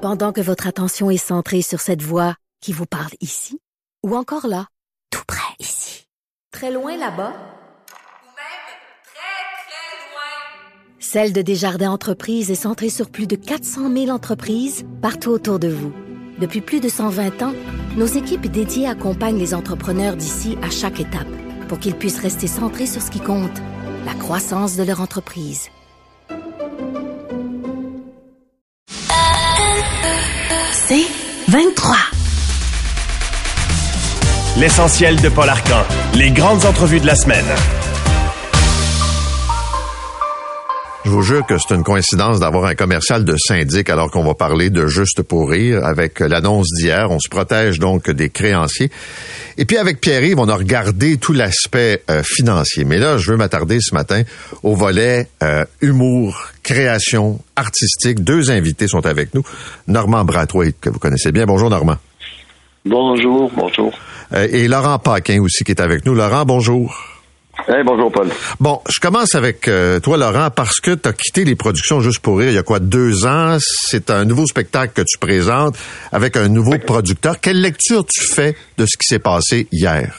Pendant que votre attention est centrée sur cette voix qui vous parle ici, ou encore là, tout près ici, très loin là-bas, ou même très, très loin. Celle de Desjardins Entreprises est centrée sur plus de 400 000 entreprises partout autour de vous. Depuis plus de 120 ans, nos équipes dédiées accompagnent les entrepreneurs d'ici à chaque étape pour qu'ils puissent rester centrés sur ce qui compte, la croissance de leur entreprise. C'est 23. L'essentiel de Paul Arcan. Les grandes entrevues de la semaine. Je vous jure que c'est une coïncidence d'avoir un commercial de syndic alors qu'on va parler de Juste pour rire avec l'annonce d'hier. On se protège donc des créanciers. Et puis avec Pierre-Yves, on a regardé tout l'aspect financier. Mais là, je veux m'attarder ce matin au volet humour, création artistique. Deux invités sont avec nous. Normand Brathwaite, que vous connaissez bien. Bonjour Normand. Bonjour. Et Laurent Paquin aussi qui est avec nous. Laurent, bonjour. Hey, bonjour Paul. Bon, je commence avec toi Laurent parce que tu as quitté les productions Juste pour rire il y a 2 ans. C'est un nouveau spectacle que tu présentes avec un nouveau producteur. Quelle lecture tu fais de ce qui s'est passé hier?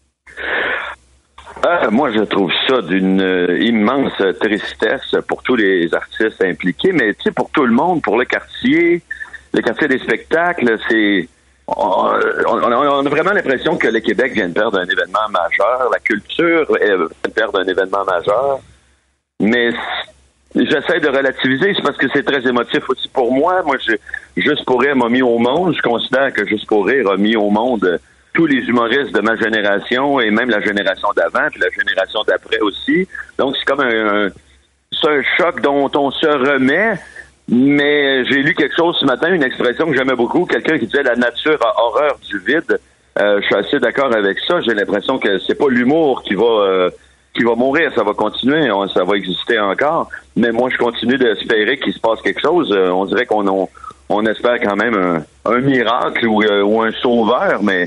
Moi, je trouve ça d'une immense tristesse pour tous les artistes impliqués, mais tu sais, pour tout le monde, pour le quartier des spectacles, c'est... On a vraiment l'impression que le Québec vient de perdre un événement majeur, la culture vient de perdre un événement majeur, mais j'essaie de relativiser, c'est parce que c'est très émotif aussi pour moi. Moi, Juste pour rire m'a mis au monde, je considère que Juste pour rire a mis au monde tous les humoristes de ma génération et même la génération d'avant, puis la génération d'après aussi. Donc, c'est comme c'est un choc dont on se remet. Mais j'ai lu quelque chose ce matin, une expression que j'aimais beaucoup, quelqu'un qui disait « la nature a horreur du vide ». Je suis assez d'accord avec ça. J'ai l'impression que c'est pas l'humour qui va mourir, ça va continuer, ça va exister encore. Mais moi, je continue d'espérer qu'il se passe quelque chose. On dirait qu'on espère quand même un miracle ou un sauveur, mais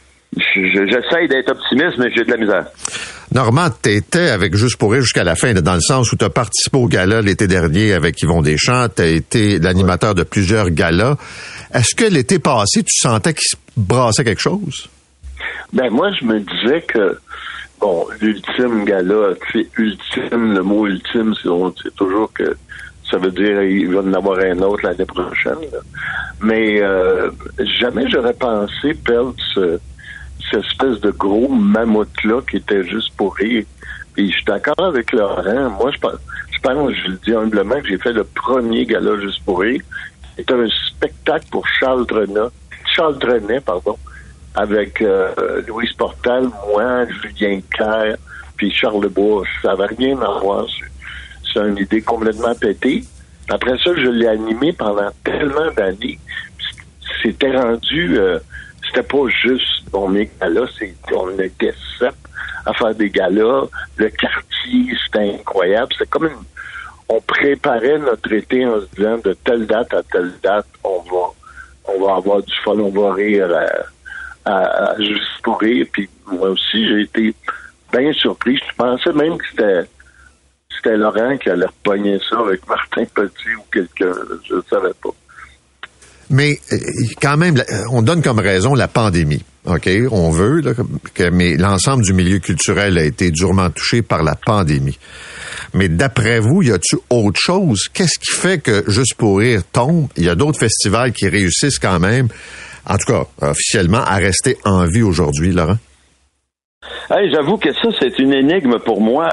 j'essaye d'être optimiste, mais j'ai de la misère. Normand, t'étais avec Juste pour rire jusqu'à la fin, dans le sens où t'as participé au gala l'été dernier avec Yvon Deschamps, t'as été l'animateur de plusieurs galas. Est-ce que l'été passé, tu sentais qu'il se brassait quelque chose? Ben moi, je me disais que, bon, l'ultime gala, tu sais, ultime, le mot ultime, c'est toujours que ça veut dire il va en avoir un autre l'année prochaine. Là. Mais jamais j'aurais pensé perdre cette espèce de gros mammouth-là qui était Juste pour rire. Puis je suis d'accord avec Laurent. Moi, je pense, je le dis humblement, que j'ai fait le premier gala Juste pour rire. C'était un spectacle pour Charles Trenet, avec Louise Portal, moi, Julien Clerc, puis Charles Bois. Ça n'avait rien à voir. C'est une idée complètement pétée. Après ça, je l'ai animé pendant tellement d'années. C'était rendu... c'était pas juste mes galas, on était 7 à faire des galas. Le quartier, c'était incroyable. C'est comme on préparait notre été en se disant de telle date à telle date, on va avoir du fun, on va rire à Juste pour rire. Puis moi aussi, j'ai été bien surpris. Je pensais même que c'était Laurent qui allait repogner ça avec Martin Petit ou quelqu'un. Je ne savais pas. Mais quand même, on donne comme raison la pandémie. OK? On veut, là, mais l'ensemble du milieu culturel a été durement touché par la pandémie. Mais d'après vous, y a-t-il autre chose? Qu'est-ce qui fait que Juste pour rire tombe? Il y a d'autres festivals qui réussissent quand même, en tout cas, officiellement, à rester en vie aujourd'hui, Laurent? Hey, j'avoue que ça, c'est une énigme pour moi.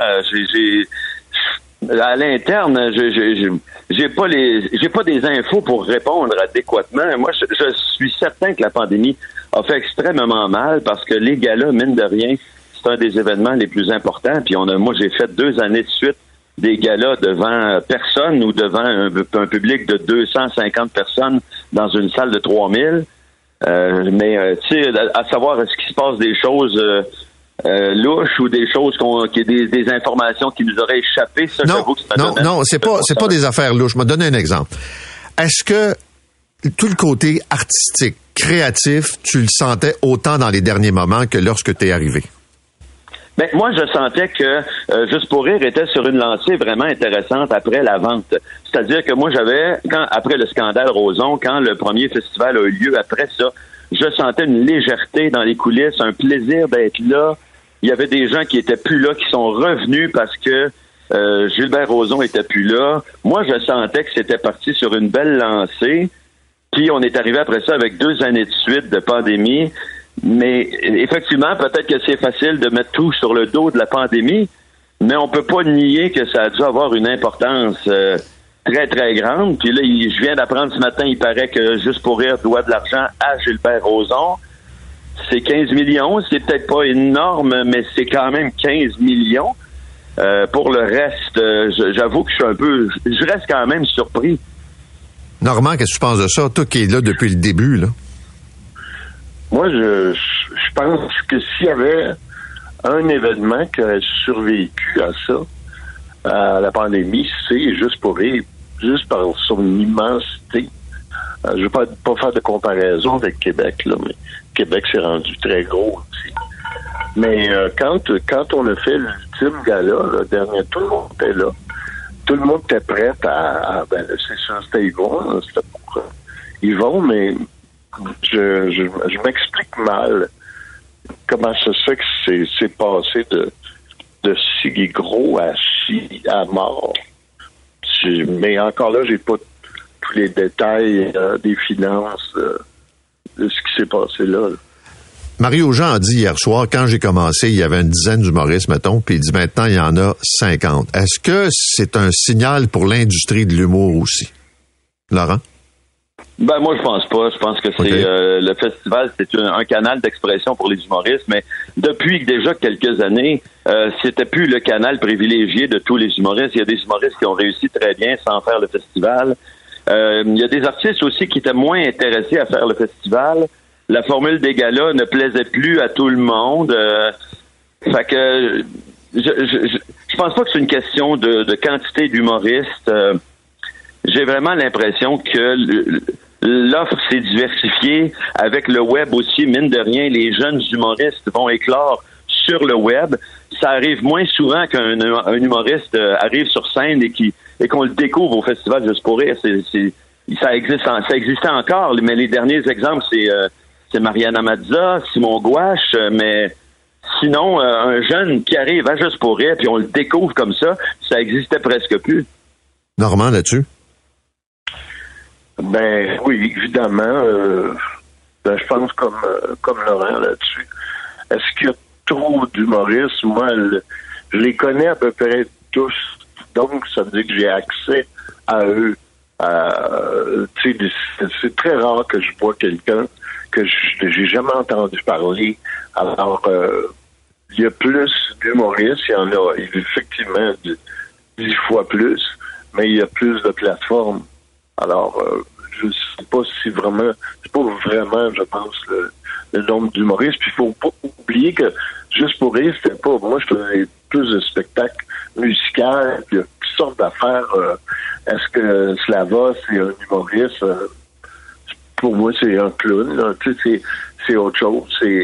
À l'interne, j'ai pas des infos pour répondre adéquatement. Moi, je suis certain que la pandémie a fait extrêmement mal parce que les galas, mine de rien, c'est un des événements les plus importants. Puis moi, j'ai fait 2 années de suite des galas devant personne ou devant un public de 250 personnes dans une salle de 3000. Mais tu sais, à savoir est-ce qu'il se passe des choses louches ou des choses des informations qui nous auraient échappé, ça, j'avoue que c'est pas des affaires louches. Je vais donner un exemple. Est-ce que tout le côté artistique, créatif, tu le sentais autant dans les derniers moments que lorsque tu es arrivé? Ben, moi, je sentais que Juste pour rire était sur une lancée vraiment intéressante après la vente. C'est-à-dire que moi, après le scandale Roson, quand le premier festival a eu lieu après ça, je sentais une légèreté dans les coulisses, un plaisir d'être là. Il y avait des gens qui étaient plus là, qui sont revenus parce que Gilbert Rozon était plus là. Moi, je sentais que c'était parti sur une belle lancée. Puis on est arrivé après ça avec 2 années de suite de pandémie. Mais effectivement, peut-être que c'est facile de mettre tout sur le dos de la pandémie, mais on peut pas nier que ça a dû avoir une importance très, très grande. Puis là, je viens d'apprendre ce matin, il paraît que Juste pour rire doit de l'argent à Gilbert Rozon. C'est 15 millions, c'est peut-être pas énorme, mais c'est quand même 15 millions. Pour le reste, j'avoue que je reste quand même surpris. Normand, qu'est-ce que tu penses de ça? Toi qui es là depuis le début, là. Moi, je pense que s'il y avait un événement qui aurait survécu à ça, à la pandémie, c'est Juste pour rire, juste par son immensité. Je ne veux pas faire de comparaison avec Québec, là, mais Québec s'est rendu très gros aussi. Mais quand on a fait l'ultime gala, le dernier, tout le monde était là. Tout le monde était prêt c'est ça, c'était Yvon, c'était pour Yvon, mais je m'explique mal comment ça se fait que c'est passé de si gros à si à mort. Mais encore là, j'ai pas tous les détails des finances de ce qui s'est passé là. Mario Jean a dit hier soir, quand j'ai commencé, il y avait une dizaine d'humoristes, mettons, puis il dit maintenant, il y en a 50. Est-ce que c'est un signal pour l'industrie de l'humour aussi? Laurent? Ben, moi, je pense pas. Je pense que c'est le festival, c'est un canal d'expression pour les humoristes, mais depuis déjà quelques années, c'était plus le canal privilégié de tous les humoristes. Il y a des humoristes qui ont réussi très bien sans faire le festival. Il y a des artistes aussi qui étaient moins intéressés à faire le festival. La formule des galas ne plaisait plus à tout le monde. Fait que je pense pas que c'est une question de quantité d'humoristes. J'ai vraiment l'impression que l'offre s'est diversifiée avec le web aussi. Mine de rien, les jeunes humoristes vont éclore sur le web. Ça arrive moins souvent qu'un humoriste arrive sur scène et qu'on le découvre au Festival Juste pour rire. Ça existait encore, mais les derniers exemples, c'est Mariana Mazza, Simon Gouache, mais sinon, un jeune qui arrive à Juste pour rire puis on le découvre comme ça existait presque plus. Normand, là-dessus? Ben oui, évidemment. Je pense comme Laurent là-dessus. Est-ce qu'il y a trop d'humoristes? Moi, je les connais à peu près tous. Donc, ça veut dire que j'ai accès à eux. C'est très rare que je vois quelqu'un que j'ai jamais entendu parler. Alors, il y a plus d'humoristes. Il y en a effectivement 10 fois plus, mais il y a plus de plateformes. Alors, je sais pas si vraiment, c'est pas vraiment, je pense, le nombre d'humoristes. Puis il faut pas oublier que Juste pour rire, c'était pas, moi je faisais plus de spectacles musicaux, il y a toutes sortes d'affaires. Est-ce que Slava, c'est un humoriste? Pour moi, c'est un clown, là. Tu sais, c'est autre chose.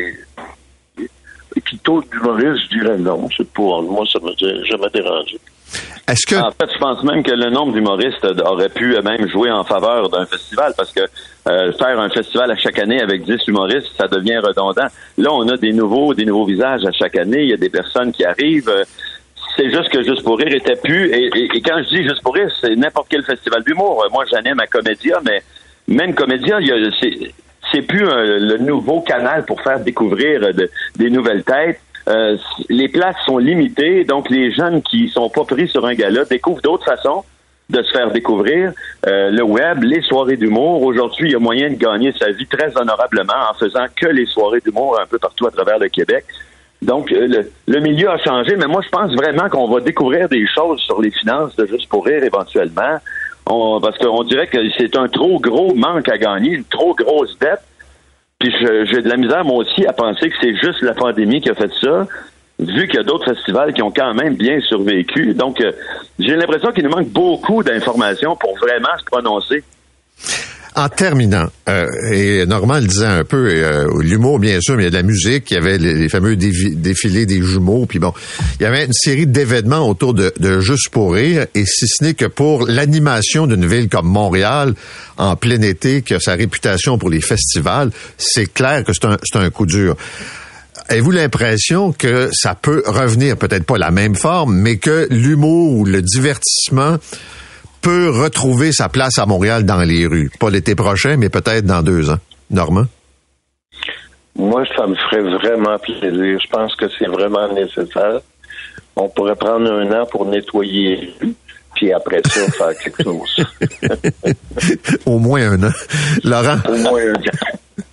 Puis taux d'humoriste, je dirais non. C'est pour moi, ça m'a jamais dérangé. Est-ce que... En fait, je pense même que le nombre d'humoristes aurait pu même jouer en faveur d'un festival parce que faire un festival à chaque année avec 10 humoristes, ça devient redondant. Là, on a des nouveaux visages à chaque année. Il y a des personnes qui arrivent. C'est juste que Juste pour rire était plus... Et quand je dis Juste pour rire, c'est n'importe quel festival d'humour. Moi, j'anime à Comédia, mais même Comédia, c'est plus le nouveau canal pour faire découvrir des nouvelles têtes. Les places sont limitées, donc les jeunes qui sont pas pris sur un gala découvrent d'autres façons de se faire découvrir. Le web, les soirées d'humour. Aujourd'hui, il y a moyen de gagner sa vie très honorablement en faisant que les soirées d'humour un peu partout à travers le Québec. Donc, le milieu a changé, mais moi, je pense vraiment qu'on va découvrir des choses sur les finances de Juste pour rire éventuellement. Parce qu'on dirait que c'est un trop gros manque à gagner, une trop grosse dette. Puis j'ai de la misère, moi aussi, à penser que c'est juste la pandémie qui a fait ça, vu qu'il y a d'autres festivals qui ont quand même bien survécu. Donc, j'ai l'impression qu'il nous manque beaucoup d'informations pour vraiment se prononcer. En terminant, et Normand le disait un peu, l'humour bien sûr, mais il y a de la musique, il y avait les fameux défilés des jumeaux, puis bon, il y avait une série d'événements autour de Juste pour rire, et si ce n'est que pour l'animation d'une ville comme Montréal, en plein été, qui a sa réputation pour les festivals, c'est clair que c'est un coup dur. Avez-vous l'impression que ça peut revenir, peut-être pas la même forme, mais que l'humour ou le divertissement peut retrouver sa place à Montréal dans les rues? Pas l'été prochain, mais peut-être dans 2 ans. Normand? Moi, ça me ferait vraiment plaisir. Je pense que c'est vraiment nécessaire. On pourrait prendre 1 an pour nettoyer les rues, puis après ça, faire quelque chose. Au moins 1 an. Laurent? Au moins 1 an.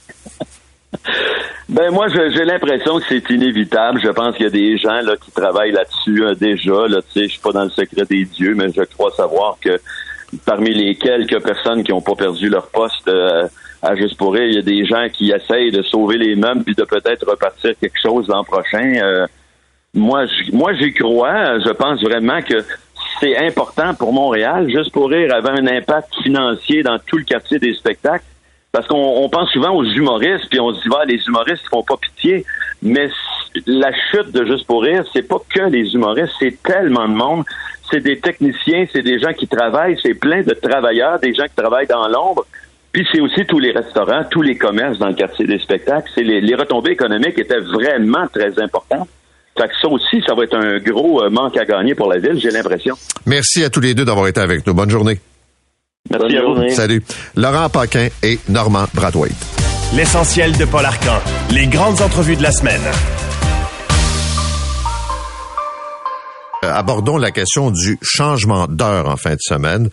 Ben moi, j'ai l'impression que c'est inévitable. Je pense qu'il y a des gens là qui travaillent là-dessus déjà. Là, tu sais, je suis pas dans le secret des dieux, mais je crois savoir que parmi les quelques personnes qui n'ont pas perdu leur poste à Juste pour rire, il y a des gens qui essayent de sauver les meubles puis de peut-être repartir quelque chose l'an prochain. Moi, j'y crois. Je pense vraiment que c'est important pour Montréal. Juste pour rire avait un impact financier dans tout le quartier des spectacles. Parce qu'on pense souvent aux humoristes, puis on se dit, les humoristes ils font pas pitié. Mais la chute de Juste pour rire, c'est pas que les humoristes, c'est tellement de monde. C'est des techniciens, c'est des gens qui travaillent, c'est plein de travailleurs, des gens qui travaillent dans l'ombre. Puis c'est aussi tous les restaurants, tous les commerces dans le quartier des spectacles. C'est les retombées économiques étaient vraiment très importantes. Fait que ça aussi, ça va être un gros manque à gagner pour la ville, j'ai l'impression. Merci à tous les deux d'avoir été avec nous. Bonne journée. Merci à vous. Salut. Laurent Paquin et Normand Brathwaite. L'essentiel de Paul Arcan. Les grandes entrevues de la semaine. Abordons la question du changement d'heure en fin de semaine.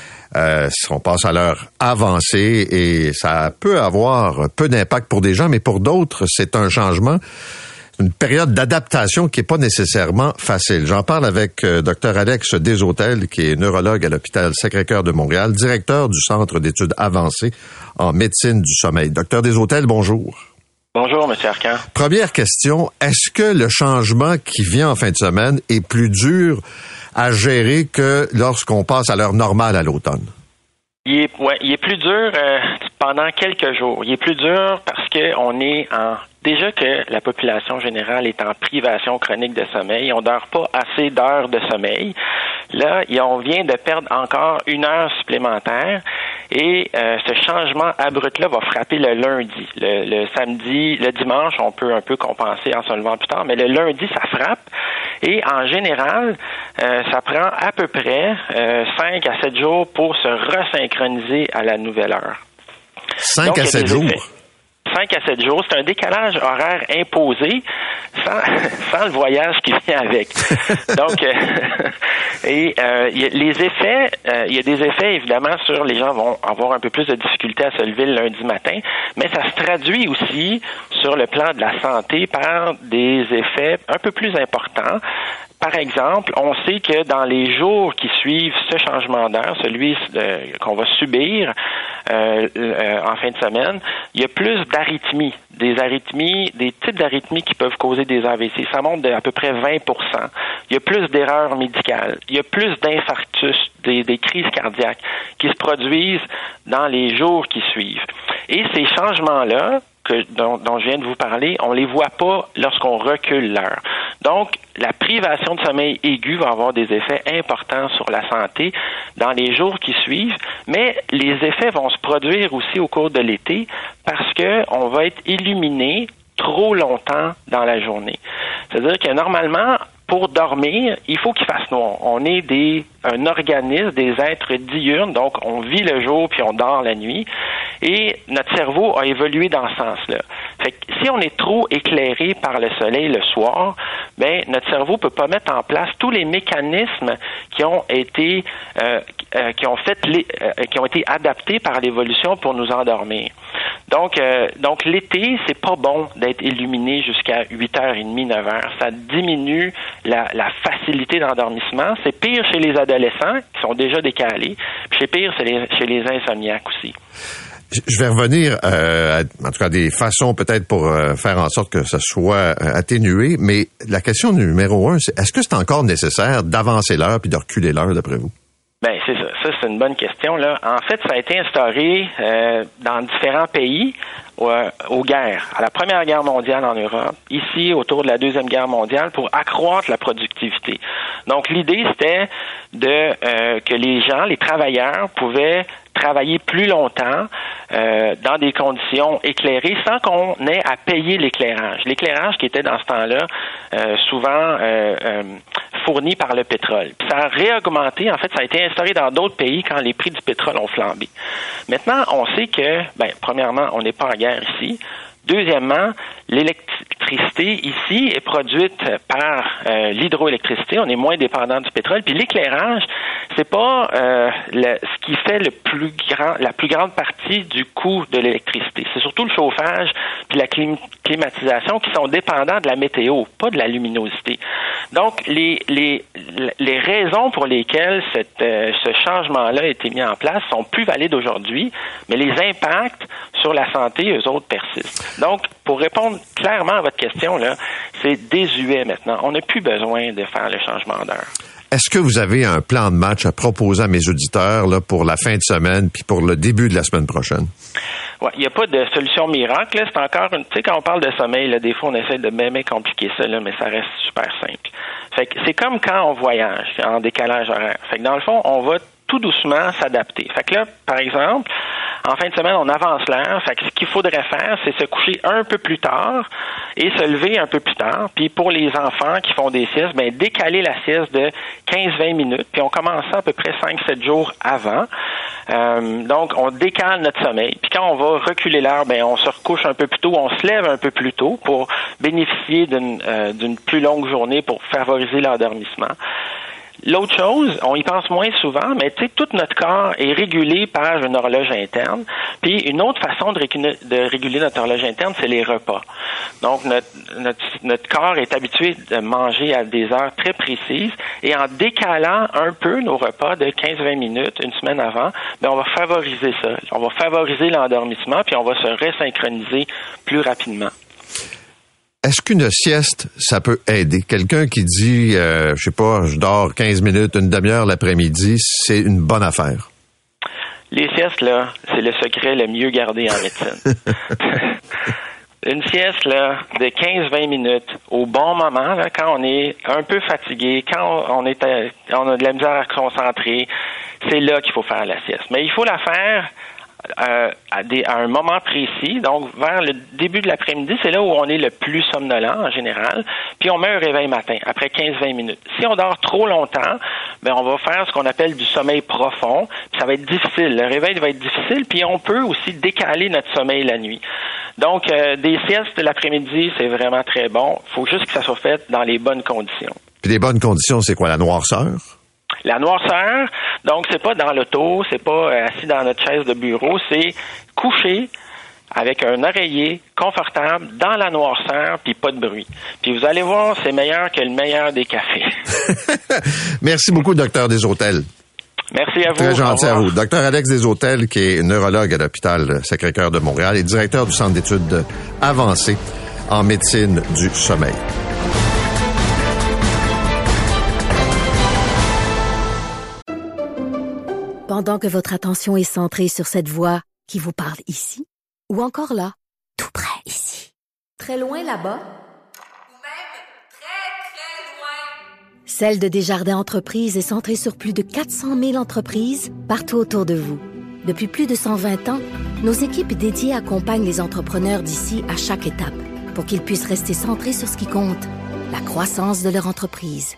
On passe à l'heure avancée et ça peut avoir peu d'impact pour des gens, mais pour d'autres, c'est un changement, une période d'adaptation qui est pas nécessairement facile. J'en parle avec Dr Alex Deshôtels, qui est neurologue à l'hôpital Sacré-Cœur de Montréal, directeur du Centre d'études avancées en médecine du sommeil. Dr Deshôtels, bonjour. Bonjour, M. Arcan. Première question, est-ce que le changement qui vient en fin de semaine est plus dur à gérer que lorsqu'on passe à l'heure normale à l'automne? Il est plus dur pendant quelques jours. Il est plus dur parce que on est déjà que la population générale est en privation chronique de sommeil. On dort pas assez d'heures de sommeil. Là, on vient de perdre encore 1 heure supplémentaire et ce changement abrupt-là va frapper le lundi. Le samedi, le dimanche, on peut un peu compenser en se levant plus tard, mais le lundi, ça frappe. Et en général, ça prend à peu près 5 à 7 jours pour se resynchroniser à la nouvelle heure. 5 à 7 jours? 5 à 7 jours, c'est un décalage horaire imposé sans le voyage qui vient avec. Donc, il y a des effets évidemment sur les gens vont avoir un peu plus de difficulté à se lever le lundi matin, mais ça se traduit aussi sur le plan de la santé par des effets un peu plus importants. Par exemple, on sait que dans les jours qui suivent ce changement d'heure, celui qu'on va subir en fin de semaine, il y a plus d'arythmies, des types d'arythmies qui peuvent causer des AVC. Ça monte d'à peu près 20%. Il y a plus d'erreurs médicales. Il y a plus d'infarctus, des crises cardiaques qui se produisent dans les jours qui suivent. Et ces changements-là, dont je viens de vous parler, on les voit pas lorsqu'on recule l'heure. Donc, la privation de sommeil aiguë va avoir des effets importants sur la santé dans les jours qui suivent, mais les effets vont se produire aussi au cours de l'été parce que on va être illuminé trop longtemps dans la journée. C'est-à-dire que normalement, pour dormir, il faut qu'il fasse noir. On est un organisme, des êtres diurnes, donc on vit le jour puis on dort la nuit. Et notre cerveau a évolué dans ce sens-là. Fait que si on est trop éclairé par le soleil le soir, notre cerveau peut pas mettre en place tous les mécanismes qui ont été qui ont été adaptés par l'évolution pour nous endormir. Donc l'été, c'est pas bon d'être illuminé jusqu'à 8h30, 9h. Ça diminue la facilité d'endormissement. C'est pire chez les adolescents qui sont déjà décalés. Puis c'est pire chez les insomniaques aussi. Je vais revenir, en tout cas, des façons peut-être pour faire en sorte que ça soit atténué, mais la question numéro 1, c'est est-ce que c'est encore nécessaire d'avancer l'heure puis de reculer l'heure, d'après vous? C'est ça. ça, c'est une bonne question, là. En fait, ça a été instauré dans différents pays aux guerres. À la Première Guerre mondiale en Europe, ici, autour de la Deuxième Guerre mondiale, pour accroître la productivité. Donc, l'idée, c'était que les gens, les travailleurs, pouvaient travailler plus longtemps dans des conditions éclairées sans qu'on ait à payer l'éclairage. L'éclairage qui était dans ce temps-là souvent fourni par le pétrole. Puis ça a réaugmenté, en fait, ça a été instauré dans d'autres pays quand les prix du pétrole ont flambé. Maintenant, on sait que, premièrement, on n'est pas en guerre ici. Deuxièmement, l'électricité ici est produite par l'hydroélectricité. On est moins dépendant du pétrole. Puis l'éclairage, c'est pas ce qui fait la plus grande partie du coût de l'électricité. C'est surtout le chauffage puis la climatisation qui sont dépendants de la météo, pas de la luminosité. Donc les raisons pour lesquelles ce changement-là a été mis en place sont plus valides aujourd'hui, mais les impacts sur la santé, eux autres, persistent. Donc, pour répondre clairement à votre question, là, c'est désuet maintenant. On n'a plus besoin de faire le changement d'heure. Est-ce que vous avez un plan de match à proposer à mes auditeurs là, pour la fin de semaine puis pour le début de la semaine prochaine? Ouais, il n'y a pas de solution miracle. Là. C'est encore tu sais, quand on parle de sommeil, là, des fois, on essaie de bien compliquer ça, là, mais ça reste super simple. Fait que c'est comme quand on voyage en décalage horaire. Fait que dans le fond, on va tout doucement s'adapter. Fait que là, par exemple, en fin de semaine, on avance l'heure. Fait que ce qu'il faudrait faire, c'est se coucher un peu plus tard et se lever un peu plus tard. Puis pour les enfants qui font des siestes, décaler la sieste de 15-20 minutes. Puis on commence ça à peu près 5-7 jours avant. Donc, on décale notre sommeil. Puis quand on va reculer l'heure, on se recouche un peu plus tôt, on se lève un peu plus tôt pour bénéficier d'une plus longue journée pour favoriser l'endormissement. L'autre chose, on y pense moins souvent, mais tu sais, tout notre corps est régulé par une horloge interne. Puis une autre façon de réguler notre horloge interne, c'est les repas. Donc notre corps est habitué de manger à des heures très précises et en décalant un peu nos repas de 15-20 minutes une semaine avant, on va favoriser ça. On va favoriser l'endormissement puis on va se resynchroniser plus rapidement. Est-ce qu'une sieste, ça peut aider? Quelqu'un qui dit, je dors 15 minutes, une demi-heure l'après-midi, c'est une bonne affaire. Les siestes, là, c'est le secret le mieux gardé en médecine. Une sieste, là, de 15-20 minutes, au bon moment, là, quand on est un peu fatigué, quand on a de la misère à se concentrer, c'est là qu'il faut faire la sieste. Mais il faut la faire à un moment précis, donc vers le début de l'après-midi, c'est là où on est le plus somnolent en général, puis on met un réveil matin, après 15-20 minutes. Si on dort trop longtemps, on va faire ce qu'on appelle du sommeil profond, puis ça va être difficile, le réveil va être difficile, puis on peut aussi décaler notre sommeil la nuit. Donc, des siestes de l'après-midi, c'est vraiment très bon, il faut juste que ça soit fait dans les bonnes conditions. Puis les bonnes conditions, c'est quoi, la noirceur? La noirceur, donc c'est pas dans l'auto, c'est pas assis dans notre chaise de bureau, c'est couché avec un oreiller confortable dans la noirceur puis pas de bruit. Puis vous allez voir, c'est meilleur que le meilleur des cafés. Merci beaucoup, docteur Deshôtels. Merci à vous. Très gentil à vous. Docteur Alex Deshôtels, qui est neurologue à l'hôpital Sacré-Cœur de Montréal et directeur du Centre d'études avancées en médecine du sommeil. Pendant que votre attention est centrée sur cette voix qui vous parle ici, ou encore là, tout près ici, très loin là-bas, ou même très, très loin. Celle de Desjardins Entreprises est centrée sur plus de 400 000 entreprises partout autour de vous. Depuis plus de 120 ans, nos équipes dédiées accompagnent les entrepreneurs d'ici à chaque étape pour qu'ils puissent rester centrés sur ce qui compte, la croissance de leur entreprise.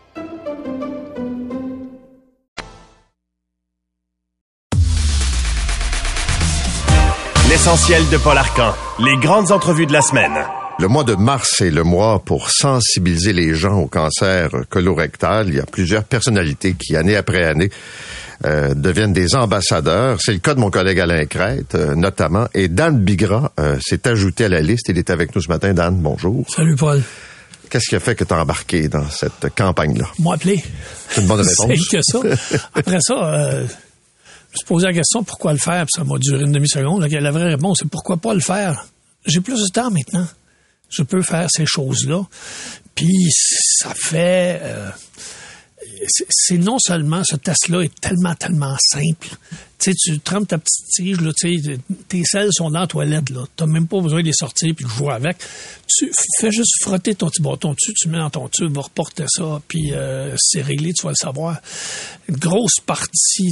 L'essentiel de Paul Arcan, les grandes entrevues de la semaine. Le mois de mars est le mois pour sensibiliser les gens au cancer colorectal. Il y a plusieurs personnalités qui, année après année, deviennent des ambassadeurs. C'est le cas de mon collègue Alain Crête, notamment. Et Dan Bigra s'est ajouté à la liste. Il est avec nous ce matin. Dan, bonjour. Salut, Paul. Qu'est-ce qui a fait que tu as embarqué dans cette campagne-là? Moi appelé. C'est une bonne réponse. C'est que ça. Après ça... je me suis posé la question pourquoi le faire, puis ça m'a duré une demi-seconde. La vraie réponse, c'est pourquoi pas le faire. J'ai plus de temps maintenant. Je peux faire ces choses-là. Puis ça fait c'est non seulement ce test-là est tellement simple. Tu sais, tu trempes ta petite tige, là, tu sais, tes selles sont dans la toilette, là. T'as même pas besoin de les sortir puis de jouer avec. Tu fais juste frotter ton petit bâton dessus, tu mets dans ton tube, va reporter ça, puis c'est réglé, tu vas le savoir. Une grosse partie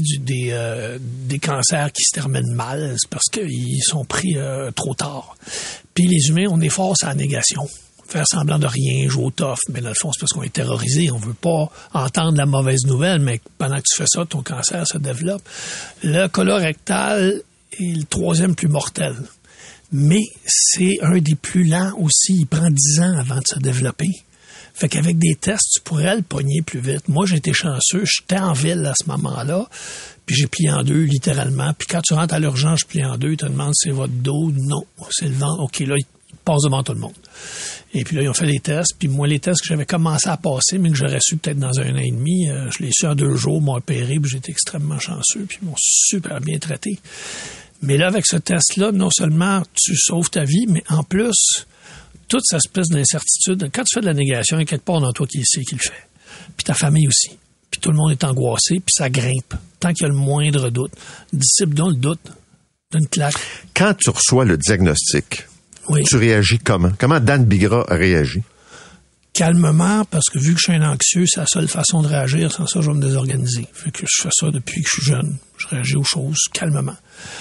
des cancers qui se terminent mal, c'est parce qu'ils sont pris trop tard. Puis les humains, on est forts à la négation. Faire semblant de rien, jouer au tough, mais dans le fond, c'est parce qu'on est terrorisé. On veut pas entendre la mauvaise nouvelle, mais pendant que tu fais ça, ton cancer se développe. Le colorectal est le 3e plus mortel. Mais c'est un des plus lents aussi. Il prend 10 ans avant de se développer. Fait qu'avec des tests, tu pourrais le pogner plus vite. Moi, j'ai été chanceux. J'étais en ville à ce moment-là. Puis j'ai plié en deux, littéralement. Puis quand tu rentres à l'urgence, je plie en deux. Ils te demandent c'est votre dos. Non, c'est le ventre. OK, là, il passe devant tout le monde. Et puis là, ils ont fait des tests. Puis moi, les tests que j'avais commencé à passer, mais que j'aurais su peut-être dans 1 an et demi, je l'ai su en 2 jours, m'ont opéré, puis j'étais extrêmement chanceux, puis ils m'ont super bien traité. Mais là, avec ce test-là, non seulement tu sauves ta vie, mais en plus, toute cette espèce d'incertitude, quand tu fais de la négation, il y a quelque part dans toi qui sait qui le fait. Puis ta famille aussi. Puis tout le monde est angoissé, puis ça grimpe. Tant qu'il y a le moindre doute. Dissipe donc le doute d'une claque. Quand tu reçois le diagnostic, oui. Tu réagis comment? Comment Dan Bigra a réagi? Calmement, parce que vu que je suis un anxieux, c'est la seule façon de réagir. Sans ça, je vais me désorganiser. Fait que je fais ça depuis que je suis jeune. Je réagis aux choses calmement.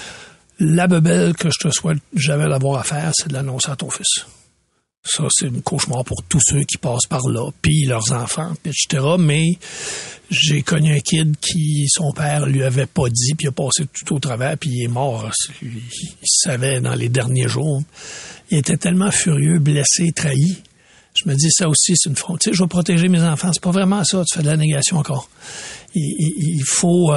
La bebelle que je te souhaite jamais d'avoir à faire, c'est de l'annoncer à ton fils. Ça, c'est un cauchemar pour tous ceux qui passent par là, puis leurs enfants, puis etc. Mais j'ai connu un kid qui, son père lui avait pas dit, puis il a passé tout au travers, puis il est mort. Il savait dans les derniers jours. Il était tellement furieux, blessé, trahi. Je me dis, ça aussi, c'est une faute. Tu sais, je vais protéger mes enfants. C'est pas vraiment ça. Tu fais de la négation encore. Il faut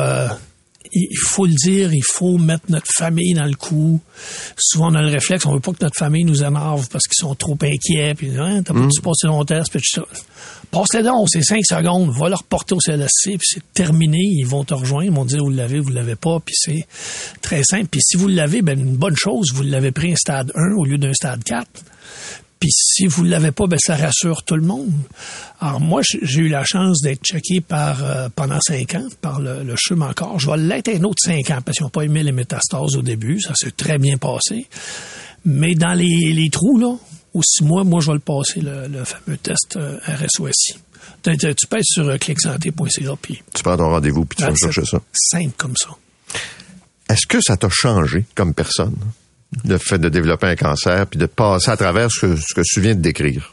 le dire, il faut mettre notre famille dans le coup. Souvent, on a le réflexe, on veut pas que notre famille nous énerve parce qu'ils sont trop inquiets. Puis, hein, t'as pas dû passer ton test. Puis, passe-les donc, c'est 5 secondes. Va leur porter au CLSC, puis c'est terminé. Ils vont te rejoindre, ils vont te dire vous l'avez pas. Puis c'est très simple. Puis si vous l'avez, ben une bonne chose, vous l'avez pris un stade 1 au lieu d'un stade 4. Puis si vous ne l'avez pas, ben ça rassure tout le monde. Alors moi, j'ai eu la chance d'être checké pendant 5 ans par le CHUM encore. Je vais l'être un autre 5 ans parce qu'ils n'ont pas aimé les métastases au début. Ça s'est très bien passé. Mais dans les trous, là, aux 6 mois, moi, je vais le passer, le fameux test RSOSI. Tu pèses sur clicsanté.ca. Puis tu prends ton rendez-vous puis tu vas chercher ça. Simple comme ça. Est-ce que ça t'a changé comme personne? Le fait de développer un cancer puis de passer à travers ce que tu viens de décrire?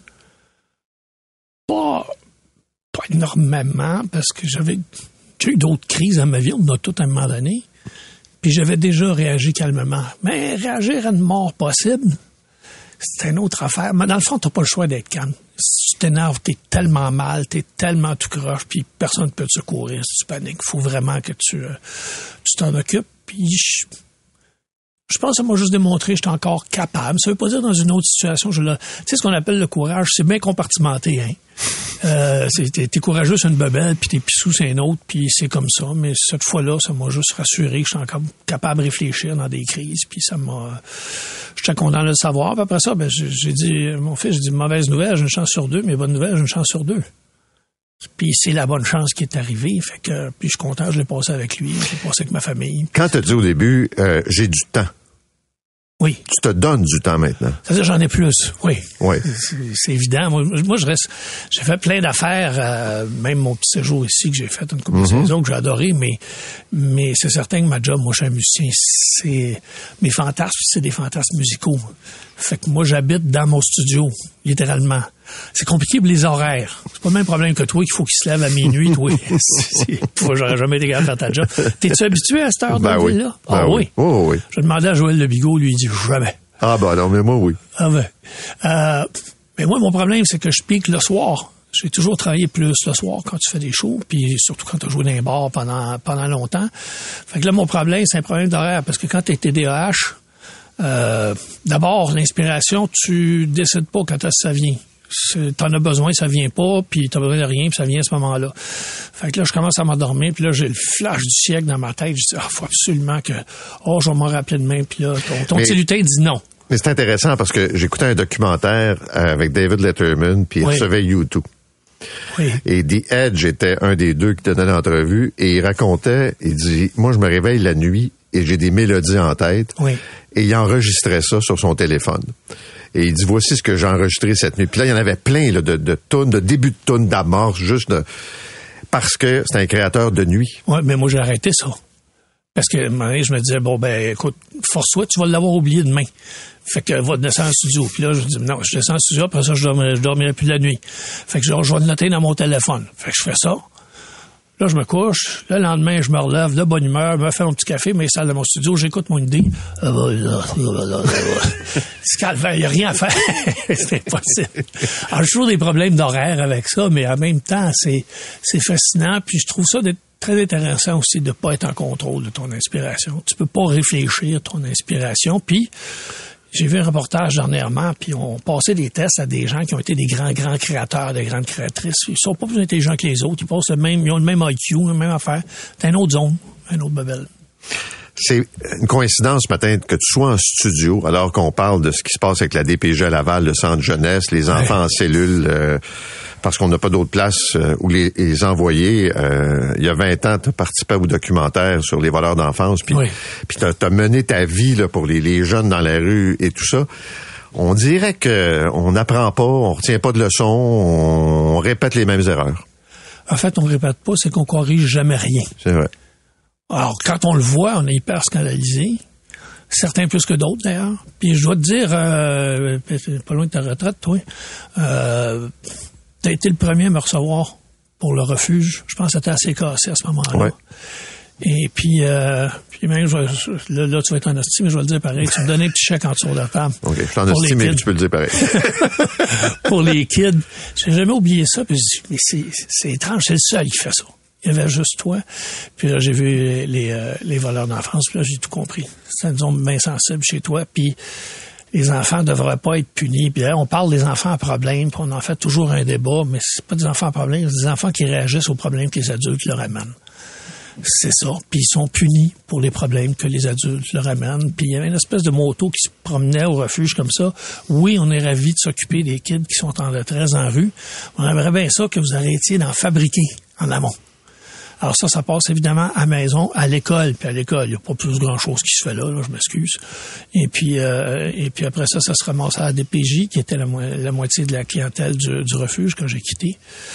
Pas énormément, parce que j'ai eu d'autres crises dans ma vie, on en a tout à un moment donné, puis j'avais déjà réagi calmement. Mais réagir à une mort possible, c'est une autre affaire. Mais dans le fond, t'as pas le choix d'être calme. Si tu t'énerves, t'es tellement mal, t'es tellement tout croche, puis personne ne peut te secourir si tu paniques. Il faut vraiment que tu t'en occupes, puis je pense que ça m'a juste démontré que j'étais encore capable. Ça veut pas dire dans une autre situation, tu sais ce qu'on appelle le courage, c'est bien compartimenté, hein. T'es courageux sur une bebelle, puis t'es pissou sur une autre, puis c'est comme ça. Mais cette fois-là, ça m'a juste rassuré que je suis encore capable de réfléchir dans des crises, puis j'étais content de le savoir. Puis après ça, ben j'ai dit, mon fils, j'ai dit, mauvaise nouvelle, j'ai une chance sur 2, mais bonne nouvelle, j'ai une chance sur 2. Puis c'est la bonne chance qui est arrivée. Fait que, puis je suis content, je l'ai passé avec lui, je l'ai passé avec ma famille. Quand t'as dit au début, j'ai du temps. Oui. Tu te donnes du temps maintenant. C'est-à-dire, j'en ai plus, oui. Oui. C'est évident. Moi, j'ai fait plein d'affaires, même mon petit séjour ici que j'ai fait une couple de saisons que j'ai adoré, mais c'est certain que ma job, moi, je suis un musicien, mes fantasmes, c'est des fantasmes musicaux. Fait que moi, j'habite dans mon studio, littéralement. C'est compliqué pour les horaires. C'est pas le même problème que toi, qu'il faut qu'il se lève à minuit, toi. J'aurais jamais été capable de faire ta job. T'es-tu habitué à cette heure de ville là? Ah oui. Oh oui. Je demandais à Joël Lebigot, lui, il dit jamais. Ah ben non, mais moi, oui. Ah ben. Mais moi, mon problème, c'est que je pique le soir. J'ai toujours travaillé plus le soir quand tu fais des shows, puis surtout quand tu as joué dans un bar pendant longtemps. Fait que là, mon problème, c'est un problème d'horaire, parce que quand t'es TDAH, d'abord, l'inspiration, tu décides pas quand ça vient. T'en as besoin, ça vient pas, puis t'as besoin de rien, puis ça vient à ce moment-là. Fait que là, je commence à m'endormir, puis là, j'ai le flash du siècle dans ma tête. Je dis, faut absolument que, je vais m'en rappeler demain, puis là, ton petit lutin dit non. Mais c'est intéressant parce que j'écoutais un documentaire avec David Letterman, puis il recevait U2. Oui. Et The Edge était un des deux qui donnait l'entrevue et il racontait, il dit, moi je me réveille la nuit et j'ai des mélodies en tête. Oui. Et il enregistrait ça sur son téléphone. Et il dit, voici ce que j'ai enregistré cette nuit. Puis là, il y en avait plein là, de tunes, de début de tunes, d'amorce, parce que c'est un créateur de nuit. Oui, mais moi j'ai arrêté ça. Parce que, à un moment donné, je me disais, bon, ben, écoute, force-toi, tu vas l'avoir oublié demain. Fait que, va descendre en studio. Puis là, je dis, non, je descends en studio, après ça, je dormirai plus de la nuit. Fait que je vais le noter dans mon téléphone. Fait que je fais ça. Là, je me couche. Le lendemain, je me relève de bonne humeur, me fais mon petit café, m'installe dans mon studio, j'écoute mon idée. C'est calvaire, il n'y a rien à faire. C'est impossible. Alors, j'ai toujours des problèmes d'horaire avec ça, mais en même temps, c'est fascinant. Puis je trouve ça très intéressant aussi de ne pas être en contrôle de ton inspiration. Tu peux pas réfléchir ton inspiration. Puis, j'ai vu un reportage dernièrement, puis on passait des tests à des gens qui ont été des grands créateurs, des grandes créatrices. Ils sont pas plus intelligents que les autres. Ils passent ils ont le même IQ, la même affaire. C'est une autre zone, une autre babelle. C'est une coïncidence ce matin que tu sois en studio alors qu'on parle de ce qui se passe avec la DPJ à Laval, le centre jeunesse, les enfants en cellule, parce qu'on n'a pas d'autre place où les envoyer. Il y a 20 ans, tu as participé au documentaire sur les voleurs d'enfance, puis t'as mené ta vie là, pour les jeunes dans la rue et tout ça. On dirait que on n'apprend pas, on retient pas de leçons, on répète les mêmes erreurs. En fait, on répète pas, c'est qu'on corrige jamais rien. C'est vrai. Alors, quand on le voit, on est hyper scandalisé. Certains plus que d'autres, d'ailleurs. Puis je dois te dire, pas loin de ta retraite, toi, t'as été le premier à me recevoir pour le refuge. Je pense que c'était assez cassé à ce moment-là. Ouais. Et puis même, là, tu vas être en hostie, mais je vais le dire pareil. Tu me donnais un petit chèque en dessous de la table. OK, je suis en hostie, mais tu peux le dire pareil. Pour les kids. J'ai jamais oublié ça. Puis je dis, mais c'est étrange, c'est le seul qui fait ça. Il y avait juste toi. Puis là, j'ai vu les voleurs d'enfance. Puis là, j'ai tout compris. C'est une zone bien sensible chez toi. Puis les enfants ne devraient pas être punis. Puis là, on parle des enfants à problème. Puis on en fait toujours un débat. Mais c'est pas des enfants à problème. C'est des enfants qui réagissent aux problèmes que les adultes leur amènent. C'est ça. Puis ils sont punis pour les problèmes que les adultes leur amènent. Puis il y avait une espèce de moto qui se promenait au refuge comme ça. Oui, on est ravis de s'occuper des kids qui sont en détresse en rue. On aimerait bien ça que vous arrêtiez d'en fabriquer en amont. Alors ça passe évidemment à la maison, à l'école. Puis à l'école, il n'y a pas plus grand-chose qui se fait là, je m'excuse. Et puis après ça se ramasse à la DPJ, qui était la moitié de la clientèle du refuge quand j'ai quitté,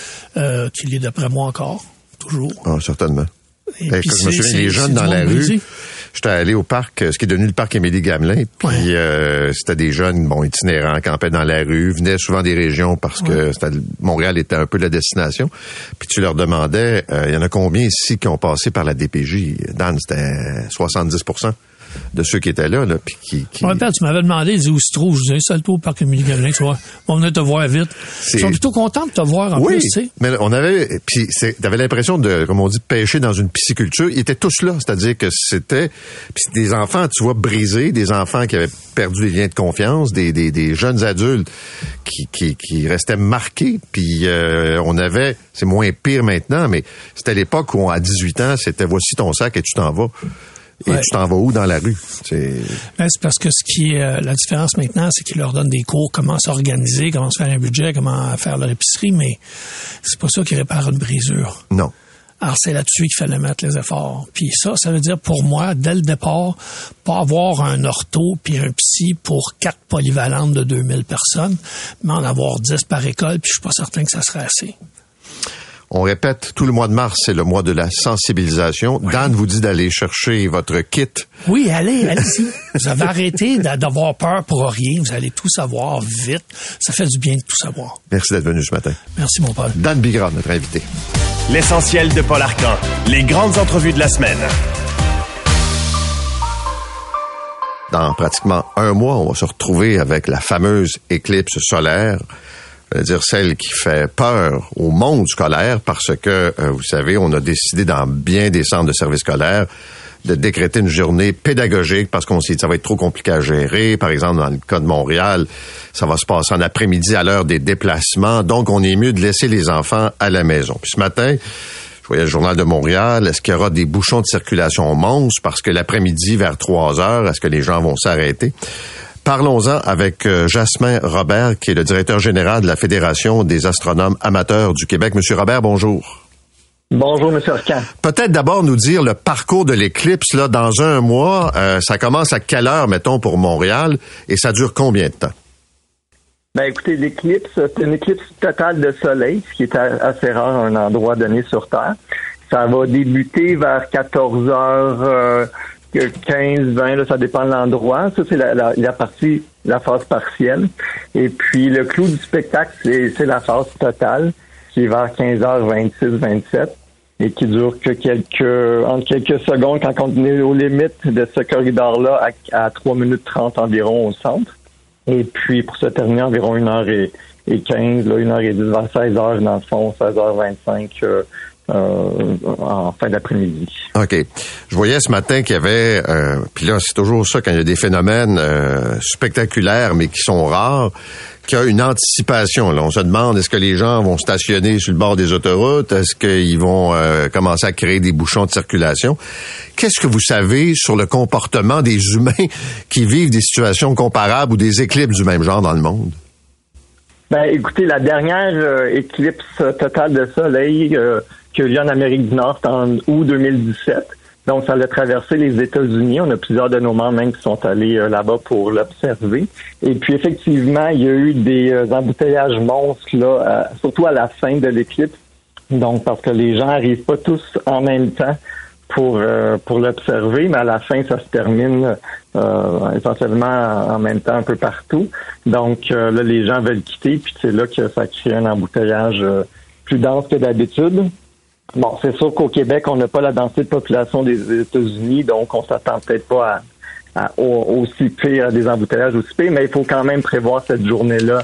qui l'est d'après moi encore, toujours. Ah, certainement. Et puis je me souviens, les jeunes dans la rue, j'étais allé au parc, ce qui est devenu le parc Émilie-Gamelin, puis c'était des jeunes, itinérants, campaient dans la rue, venaient souvent des régions parce que Montréal était un peu la destination. Puis tu leur demandais, il y en a combien ici qui ont passé par la DPJ? Dan, c'était 70% de ceux qui étaient là, puis qui... Je me rappelle, tu m'avais demandé, où se trouve? Je disais, seul tour au parc Émilie-Gamelin, tu vois. On venait te voir vite. Ils sont plutôt contents de te voir en plus, tu sais. Mais on avait, puis t'avais l'impression de, comme on dit, de pêcher dans une pisciculture. Ils étaient tous là, c'est-à-dire que c'était, puis des enfants, tu vois, brisés, des enfants qui avaient perdu des liens de confiance, des jeunes adultes qui restaient marqués, puis on avait, c'est moins pire maintenant, mais c'était l'époque où à 18 ans, c'était voici ton sac et tu t'en vas. Et tu t'en vas où dans la rue? C'est parce que ce qui est la différence maintenant, c'est qu'ils leur donnent des cours, comment s'organiser, comment se faire un budget, comment faire leur épicerie, mais c'est pas ça qui répare une brisure. Non. Alors, c'est là-dessus qu'il fallait mettre les efforts. Puis ça veut dire, pour moi, dès le départ, pas avoir un ortho puis un psy pour 4 polyvalentes de 2000 personnes, mais en avoir 10 par école, puis je suis pas certain que ça serait assez. On répète, tout le mois de mars, c'est le mois de la sensibilisation. Oui. Dan vous dit d'aller chercher votre kit. Oui, allez-y. Vous avez arrêté d'avoir peur pour rien. Vous allez tout savoir vite. Ça fait du bien de tout savoir. Merci d'être venu ce matin. Merci, mon Paul. Dan Bigrad, notre invité. L'essentiel de Paul Arcan. Les grandes entrevues de la semaine. Dans pratiquement un mois, on va se retrouver avec la fameuse éclipse solaire. C'est-à-dire celle qui fait peur au monde scolaire parce que, vous savez, on a décidé dans bien des centres de services scolaires de décréter une journée pédagogique parce qu'on s'est dit que ça va être trop compliqué à gérer. Par exemple, dans le cas de Montréal, ça va se passer en après-midi à l'heure des déplacements. Donc, on est mieux de laisser les enfants à la maison. Puis ce matin, je voyais le Journal de Montréal. Est-ce qu'il y aura des bouchons de circulation monstres parce que l'après-midi, vers 3 heures, est-ce que les gens vont s'arrêter? Parlons-en avec Jasmin Robert, qui est le directeur général de la Fédération des astronomes amateurs du Québec. Monsieur Robert, bonjour. Bonjour, M. Arcan. Peut-être d'abord nous dire le parcours de l'éclipse, là, dans un mois. Ça commence à quelle heure, mettons, pour Montréal, et ça dure combien de temps? Ben, écoutez, l'éclipse, c'est une éclipse totale de soleil, ce qui est assez rare à un endroit donné sur Terre. Ça va débuter vers 14h15, 20, là, ça dépend de l'endroit. Ça, c'est la phase partielle. Et puis, le clou du spectacle, c'est la phase totale, qui est vers 15h26, 27, et qui dure que entre quelques secondes quand on est aux limites de ce corridor-là à 3 minutes 30 environ au centre. Et puis, pour se terminer, environ 1h15, là, 1h10 vers 16h, dans le fond, 16h25 en fin d'après-midi. OK. Je voyais ce matin qu'il y avait, puis là, c'est toujours ça quand il y a des phénomènes spectaculaires, mais qui sont rares, qu'il y a une anticipation. Là, on se demande, est-ce que les gens vont stationner sur le bord des autoroutes? Est-ce qu'ils vont commencer à créer des bouchons de circulation? Qu'est-ce que vous savez sur le comportement des humains qui vivent des situations comparables ou des éclipses du même genre dans le monde? Ben, écoutez, la dernière éclipse totale de soleil qui a eu lieu en Amérique du Nord, c'était en août 2017. Donc, ça a traversé les États-Unis. On a plusieurs de nos membres même qui sont allés là-bas pour l'observer. Et puis, effectivement, il y a eu des embouteillages monstres, là, surtout à la fin de l'éclipse. Donc, parce que les gens n'arrivent pas tous en même temps pour l'observer, mais à la fin, ça se termine essentiellement en même temps un peu partout. Donc, là, les gens veulent quitter, puis c'est là que ça crée un embouteillage plus dense que d'habitude. Bon, c'est sûr qu'au Québec, on n'a pas la densité de population des États-Unis, donc on s'attend peut-être pas à aussi pire, à des embouteillages aussi pires, mais il faut quand même prévoir cette journée-là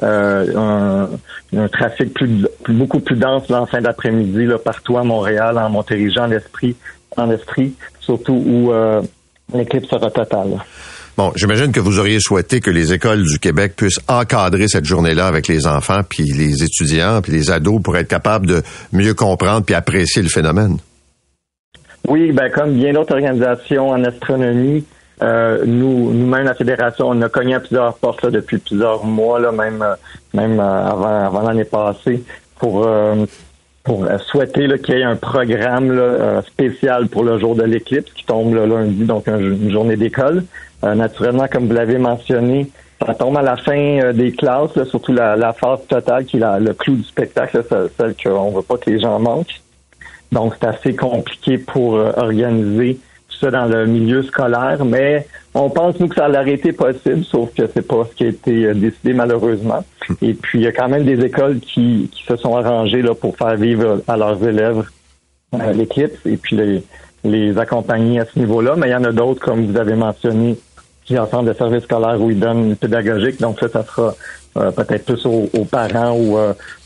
un trafic beaucoup plus dense là, en fin d'après-midi, là, partout à Montréal, en Montérégie, en Estrie, surtout où l'éclipse sera totale. Bon, j'imagine que vous auriez souhaité que les écoles du Québec puissent encadrer cette journée-là avec les enfants, puis les étudiants, puis les ados pour être capables de mieux comprendre puis apprécier le phénomène. Oui, ben comme bien d'autres organisations en astronomie, nous-mêmes, la Fédération, on a cogné à plusieurs portes là, depuis plusieurs mois, là, même avant l'année passée, pour souhaiter là, qu'il y ait un programme là, spécial pour le jour de l'éclipse qui tombe le lundi, donc une journée d'école. Naturellement, comme vous l'avez mentionné, ça tombe à la fin des classes, là, surtout la phase totale qui est le clou du spectacle, là, celle qu'on veut pas que les gens manquent. Donc, c'est assez compliqué pour organiser tout ça dans le milieu scolaire, mais on pense, nous, que ça aurait été possible, sauf que c'est pas ce qui a été décidé, malheureusement. Et puis, il y a quand même des écoles qui se sont arrangées là, pour faire vivre à leurs élèves l'éclipse et puis les accompagner à ce niveau-là. Mais il y en a d'autres, comme vous avez mentionné, qui ont de services scolaires où ils donnent une pédagogique. Donc ça sera peut-être plus aux parents ou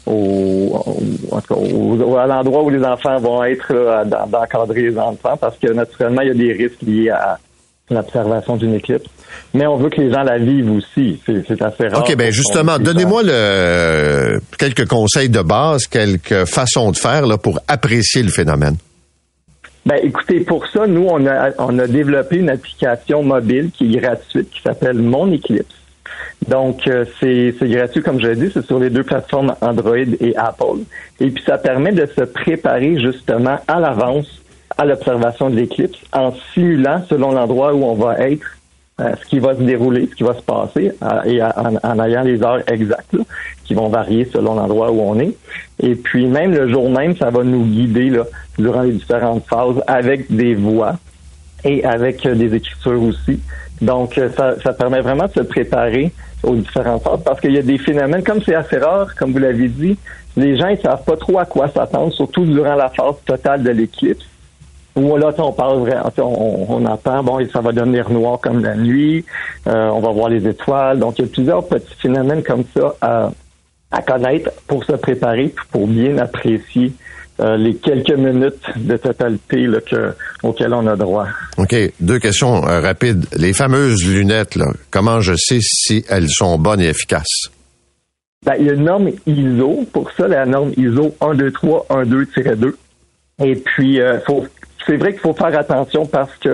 à l'endroit où les enfants vont être d'encadrer les enfants, parce que naturellement, il y a des risques liés à l'observation d'une éclipse. Mais on veut que les gens la vivent aussi. C'est assez rare. OK, ben justement, donnez-moi quelques conseils de base, quelques façons de faire là, pour apprécier le phénomène. Ben, écoutez, pour ça, nous, on a développé une application mobile qui est gratuite, qui s'appelle Mon Éclipse. Donc, c'est gratuit, comme je l'ai dit, c'est sur les deux plateformes Android et Apple. Et puis, ça permet de se préparer justement à l'avance à l'observation de l'éclipse en simulant, selon l'endroit où on va être, ce qui va se dérouler, ce qui va se passer, et en ayant les heures exactes, là, qui vont varier selon l'endroit où on est. Et puis même le jour même, ça va nous guider là, durant les différentes phases avec des voix et avec des écritures aussi. Donc ça permet vraiment de se préparer aux différentes phases, parce qu'il y a des phénomènes, comme c'est assez rare, comme vous l'avez dit, les gens ils savent pas trop à quoi s'attendre, surtout durant la phase totale de l'éclipse. Où là, on parle vraiment, on entend, bon, ça va devenir noir comme la nuit, on va voir les étoiles. Donc, il y a plusieurs petits phénomènes comme ça à connaître pour se préparer, pour bien apprécier les quelques minutes de totalité là, auxquelles on a droit. OK. 2 questions rapides. Les fameuses lunettes, là, comment je sais si elles sont bonnes et efficaces? Ben, il y a une norme ISO pour ça, la norme ISO 12312-2. Et puis, c'est vrai qu'il faut faire attention parce que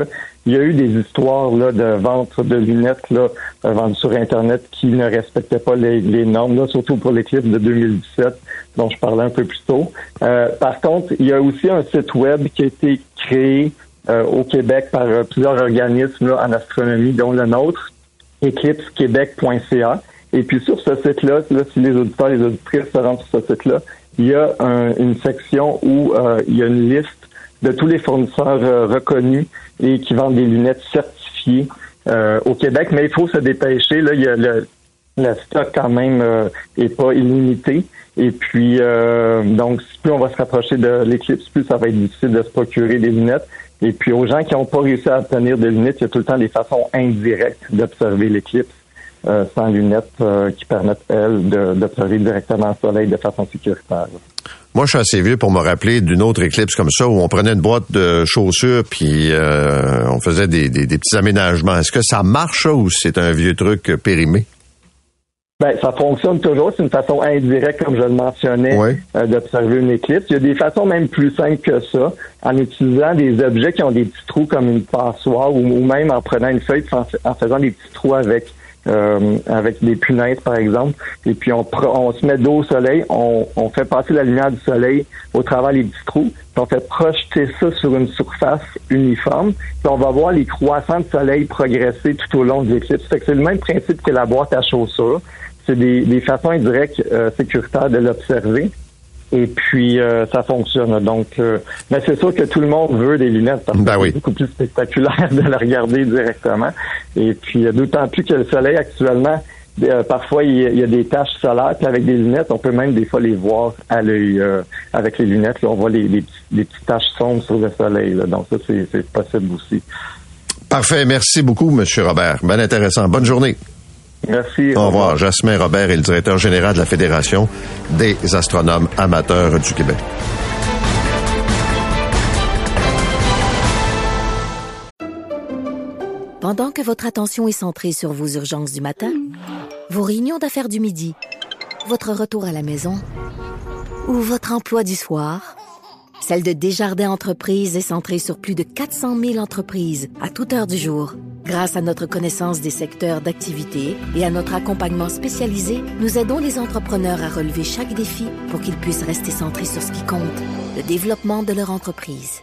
il y a eu des histoires là de vente de lunettes là vendues sur Internet qui ne respectaient pas les normes, là, surtout pour l'éclipse de 2017 dont je parlais un peu plus tôt. Par contre, il y a aussi un site web qui a été créé au Québec par plusieurs organismes là, en astronomie, dont le nôtre, eclipsequebec.ca. Et puis sur ce site-là, si les auditeurs et les auditrices se rendent sur ce site-là, il y a une section où il y a une liste de tous les fournisseurs reconnus et qui vendent des lunettes certifiées au Québec. Mais il faut se dépêcher. Là, il y a le stock quand même est pas illimité. Et puis donc plus on va se rapprocher de l'éclipse, plus ça va être difficile de se procurer des lunettes. Et puis aux gens qui n'ont pas réussi à obtenir des lunettes, il y a tout le temps des façons indirectes d'observer l'éclipse sans lunettes qui permettent, elles, d'observer directement le soleil de façon sécuritaire. Moi, je suis assez vieux pour me rappeler d'une autre éclipse comme ça où on prenait une boîte de chaussures puis on faisait des petits aménagements. Est-ce que ça marche ou c'est un vieux truc périmé? Ben, ça fonctionne toujours. C'est une façon indirecte, comme je le mentionnais, d'observer une éclipse. Il y a des façons même plus simples que ça, en utilisant des objets qui ont des petits trous comme une passoire ou même en prenant une feuille en faisant des petits trous avec des punaises, par exemple. Et puis, on se met dos au soleil, on fait passer la lumière du soleil au travers des petits trous, puis on fait projeter ça sur une surface uniforme, puis on va voir les croissants de soleil progresser tout au long de l'éclipse. Fait que c'est le même principe que la boîte à chaussures. C'est des façons indirectes sécuritaires de l'observer. Et puis, ça fonctionne. Donc, mais c'est sûr que tout le monde veut des lunettes parce que c'est beaucoup plus spectaculaire de la regarder directement. Et puis, d'autant plus que le soleil, actuellement, parfois, il y a des taches solaires. Puis avec des lunettes, on peut même des fois les voir à l'œil avec les lunettes. Là, on voit des petites taches sombres sur le soleil. Là. Donc, ça, c'est possible aussi. Parfait. Merci beaucoup, M. Robert. Bien intéressant. Bonne journée. Merci. Au revoir. Jasmin Robert est le directeur général de la Fédération des astronomes amateurs du Québec. Pendant que votre attention est centrée sur vos urgences du matin, vos réunions d'affaires du midi, votre retour à la maison ou votre emploi du soir, celle de Desjardins Entreprises est centrée sur plus de 400 000 entreprises à toute heure du jour. Grâce à notre connaissance des secteurs d'activité et à notre accompagnement spécialisé, nous aidons les entrepreneurs à relever chaque défi pour qu'ils puissent rester centrés sur ce qui compte, le développement de leur entreprise.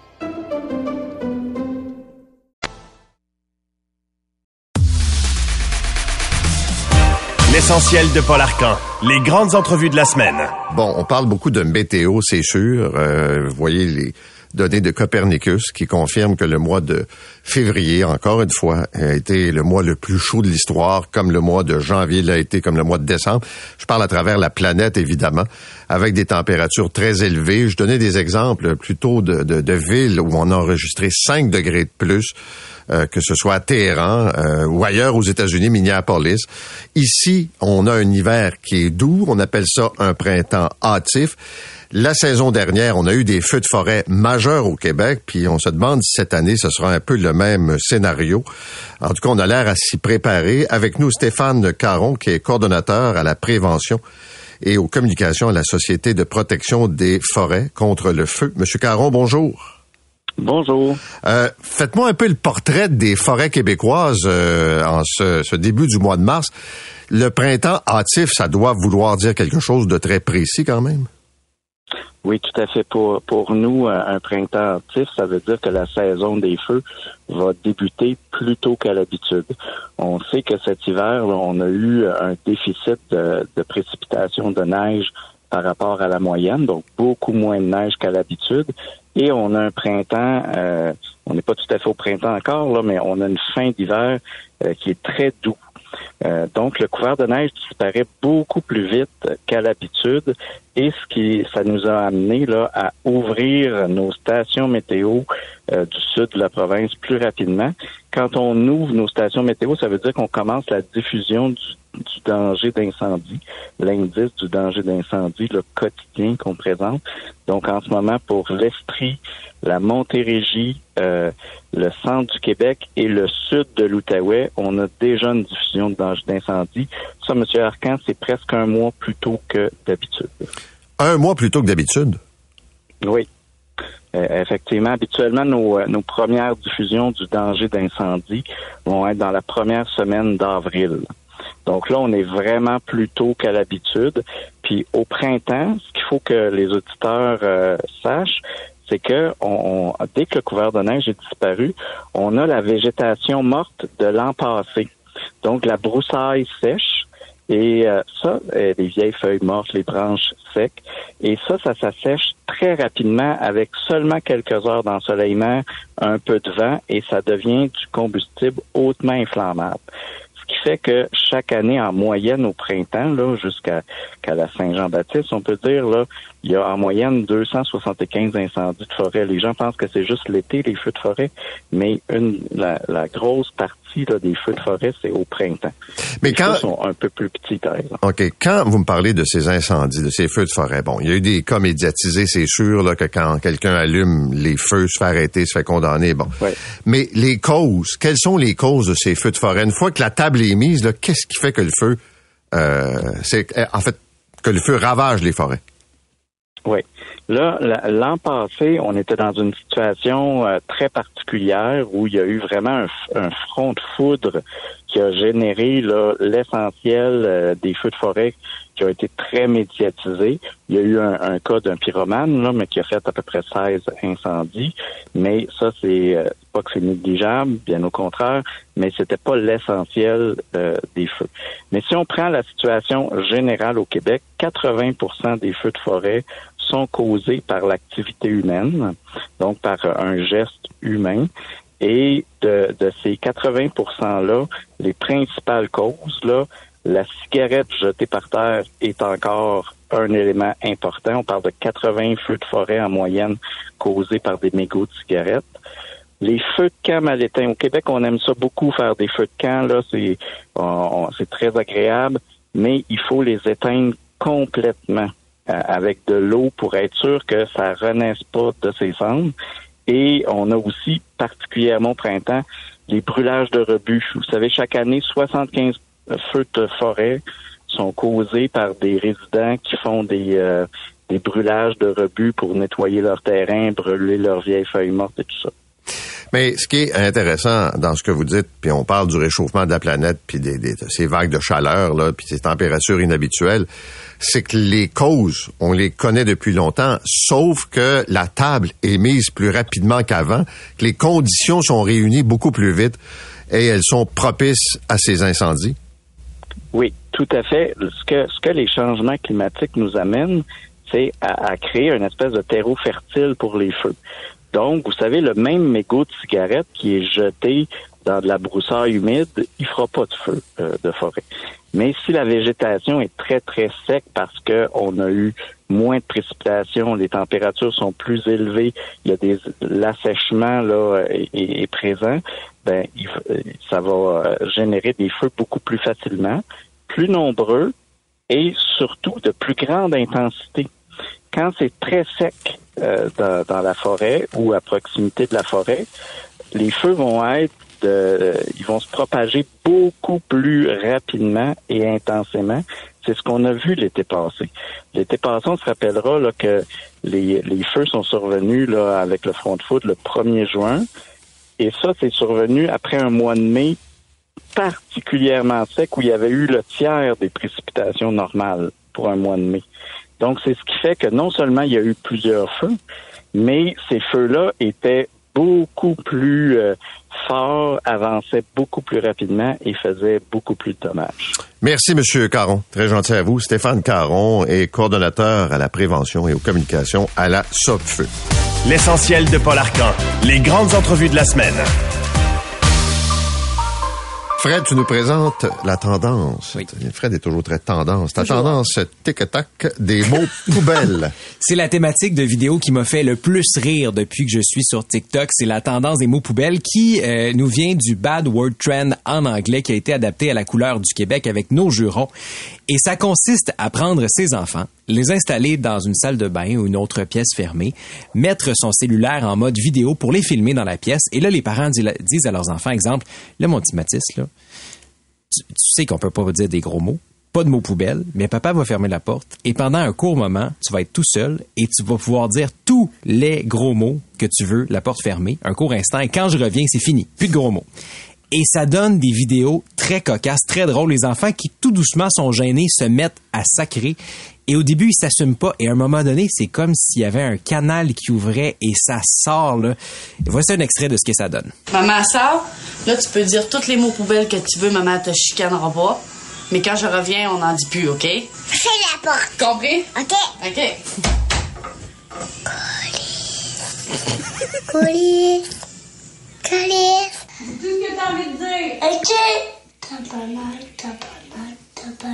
L'essentiel de Paul Arcan, les grandes entrevues de la semaine. Bon, on parle beaucoup de météo, c'est sûr. Vous voyez les données de Copernicus qui confirment que le mois de février, encore une fois, a été le mois le plus chaud de l'histoire, comme le mois de janvier l'a été, comme le mois de décembre. Je parle à travers la planète, évidemment, avec des températures très élevées. Je donnais des exemples plutôt de villes où on a enregistré 5 degrés de plus, que ce soit à Téhéran ou ailleurs aux États-Unis, Minneapolis. Ici, on a un hiver qui est doux. On appelle ça un printemps hâtif. La saison dernière, on a eu des feux de forêt majeurs au Québec, puis on se demande si cette année, ce sera un peu le même scénario. En tout cas, on a l'air à s'y préparer. Avec nous, Stéphane Caron, qui est coordonnateur à la prévention et aux communications à la Société de protection des forêts contre le feu. Monsieur Caron, bonjour. Bonjour. Faites-moi un peu le portrait des forêts québécoises en ce début du mois de mars. Le printemps hâtif, ça doit vouloir dire quelque chose de très précis quand même? Oui, tout à fait. Pour nous, un printemps hâtif, ça veut dire que la saison des feux va débuter plus tôt qu'à l'habitude. On sait que cet hiver, là, on a eu un déficit de précipitations de neige par rapport à la moyenne, donc beaucoup moins de neige qu'à l'habitude. Et on a un printemps, on n'est pas tout à fait au printemps encore, là, mais on a une fin d'hiver qui est très doux. Donc, le couvert de neige disparaît beaucoup plus vite qu'à l'habitude et ça nous a amené là à ouvrir nos stations météo du sud de la province plus rapidement. Quand on ouvre nos stations météo, ça veut dire qu'on commence la diffusion du danger d'incendie, l'indice du danger d'incendie, le quotidien qu'on présente. Donc, en ce moment, pour l'Estrie, la Montérégie, le centre du Québec et le sud de l'Outaouais, on a déjà une diffusion de danger d'incendie. Ça, M. Arcan, c'est presque un mois plus tôt que d'habitude. Un mois plus tôt que d'habitude? Oui. Effectivement, habituellement, nos premières diffusions du danger d'incendie vont être dans la première semaine d'avril. Donc là, on est vraiment plus tôt qu'à l'habitude. Puis au printemps, ce qu'il faut que les auditeurs sachent, c'est que dès que le couvert de neige est disparu, on a la végétation morte de l'an passé. Donc la broussaille sèche. Et les vieilles feuilles mortes, les branches secs. Et ça s'assèche très rapidement avec seulement quelques heures d'ensoleillement, un peu de vent, et ça devient du combustible hautement inflammable. Ce qui fait que chaque année, en moyenne au printemps, là, jusqu'à la Saint-Jean-Baptiste, on peut dire, là, il y a en moyenne 275 incendies de forêt. Les gens pensent que c'est juste l'été, les feux de forêt, mais la grosse partie là, des feux de forêt, c'est au printemps. Mais quand... Ils sont un peu plus petits, par exemple. OK. Quand vous me parlez de ces incendies, de ces feux de forêt, bon, il y a eu des cas médiatisés, c'est sûr, là, que quand quelqu'un allume les feux, se fait arrêter, se fait condamner, bon. Ouais. Mais les causes, quelles sont les causes de ces feux de forêt? Une fois que la table est mise, là, qu'est-ce qui fait que le feu, que le feu ravage les forêts? Oui. Là, l'an passé, on était dans une situation très particulière où il y a eu vraiment un front de foudre qui a généré là, l'essentiel des feux de forêt qui ont été très médiatisés. Il y a eu un cas d'un pyromane, là, mais qui a fait à peu près 16 incendies. Mais ça, c'est pas que c'est négligeable, bien au contraire, mais c'était pas l'essentiel des feux. Mais si on prend la situation générale au Québec, 80% des feux de forêt sont causés par l'activité humaine, donc par un geste humain. Et de ces 80%-là, les principales causes, là, la cigarette jetée par terre est encore un élément important. On parle de 80 feux de forêt en moyenne causés par des mégots de cigarettes. Les feux de camp mal éteints. Au Québec, on aime ça beaucoup, faire des feux de camp. Là, c'est très agréable, mais il faut les éteindre complètement avec de l'eau pour être sûr que ça renaisse pas de ses cendres. Et on a aussi, particulièrement au printemps, les brûlages de rebuts. Vous savez, chaque année, 75 feux de forêt sont causés par des résidents qui font des brûlages de rebuts pour nettoyer leur terrain, brûler leurs vieilles feuilles mortes et tout ça. Mais ce qui est intéressant dans ce que vous dites, puis on parle du réchauffement de la planète, puis de ces vagues de chaleur, là, puis ces températures inhabituelles, c'est que les causes, on les connaît depuis longtemps, sauf que la table est mise plus rapidement qu'avant, que les conditions sont réunies beaucoup plus vite et elles sont propices à ces incendies. Oui, tout à fait. Ce que les changements climatiques nous amènent, c'est à créer une espèce de terreau fertile pour les feux. Donc, vous savez, le même mégot de cigarette qui est jeté dans de la broussaille humide, il fera pas de feu de forêt. Mais si la végétation est très, très sec parce que on a eu moins de précipitations, les températures sont plus élevées, il y a l'assèchement là est présent, ben ça va générer des feux beaucoup plus facilement, plus nombreux et surtout de plus grande intensité. Quand c'est très sec dans la forêt ou à proximité de la forêt, les feux vont être ils vont se propager beaucoup plus rapidement et intensément. C'est ce qu'on a vu l'été passé. L'été passé, on se rappellera là, que les feux sont survenus là, avec le front de foudre le 1er juin. Et ça, c'est survenu après un mois de mai particulièrement sec où il y avait eu le tiers des précipitations normales pour un mois de mai. Donc, c'est ce qui fait que non seulement il y a eu plusieurs feux, mais ces feux-là étaient beaucoup plus forts, avançaient beaucoup plus rapidement et faisaient beaucoup plus de dommages. Merci, M. Caron. Très gentil à vous. Stéphane Caron est coordonnateur à la prévention et aux communications à la SOPFEU. L'essentiel de Paul Arcan. Les grandes entrevues de la semaine. Fred, tu nous présentes la tendance. Oui. Fred est toujours très tendance. Ta tendance tic-tac des mots poubelles. C'est la thématique de vidéo qui m'a fait le plus rire depuis que je suis sur TikTok. C'est la tendance des mots poubelles qui nous vient du Bad Word Trend en anglais qui a été adapté à la couleur du Québec avec nos jurons. Et ça consiste à prendre ses enfants, les installer dans une salle de bain ou une autre pièce fermée, mettre son cellulaire en mode vidéo pour les filmer dans la pièce. Et là, les parents disent à leurs enfants, exemple, là, mon petit Mathis, là, tu sais qu'on peut pas dire des gros mots. pas de mots poubelle, mais papa va fermer la porte et pendant un court moment, tu vas être tout seul et tu vas pouvoir dire tous les gros mots que tu veux, la porte fermée, un court instant, et quand je reviens, c'est fini, plus de gros mots. Et ça donne des vidéos très cocasses, très drôles. Les enfants qui, tout doucement, sont gênés, se mettent à sacrer. Et au début, ils s'assument pas. Et à un moment donné, c'est comme s'il y avait un canal qui ouvrait et ça sort, là. Et voici un extrait de ce que ça donne. Maman sort, là, tu peux dire tous les mots poubelles que tu veux. Maman te chicanera pas. Mais quand je reviens, on n'en dit plus, OK? Fais la porte. Compris? OK. OK. Colis. Colis. Dis ce que t'as envie de dire. OK. T'as pas mal.